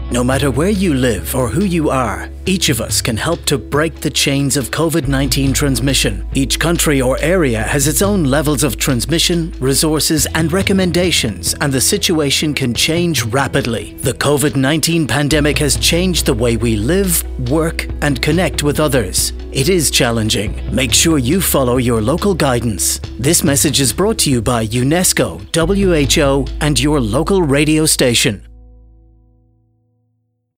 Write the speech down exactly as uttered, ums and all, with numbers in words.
No matter where you live or who you are, each of us can help to break the chains of COVID nineteen transmission. Each country or area has its own levels of transmission, resources and recommendations, and the situation can change rapidly. The COVID nineteen pandemic has changed the way we live, work and connect with others. It is challenging. Make sure you follow your local guidance. This message is brought to you by UNESCO, W H O and your local radio station.